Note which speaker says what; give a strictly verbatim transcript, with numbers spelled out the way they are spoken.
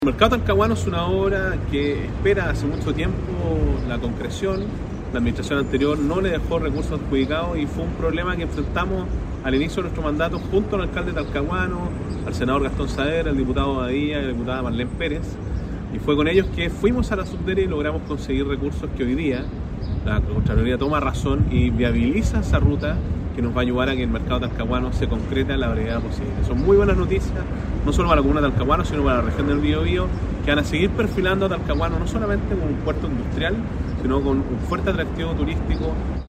Speaker 1: El mercado talcahuano es una obra que espera hace mucho tiempo la concreción. La administración anterior no le dejó recursos adjudicados y fue un problema que enfrentamos al inicio de nuestro mandato junto al alcalde talcahuano, al senador Gastón Saavedra, al diputado Badía y a la diputada Marlene Pérez. Y fue con ellos que fuimos a la subdere y logramos conseguir recursos que hoy día la Contraloría toma razón y viabiliza esa ruta que nos va a ayudar a que el mercado talcahuano se concrete en la brevedad posible. Son muy buenas noticias, no solo para la comuna de Talcahuano, sino para la región del Biobío, que van a seguir perfilando a Talcahuano no solamente como un puerto industrial, sino con un fuerte atractivo turístico.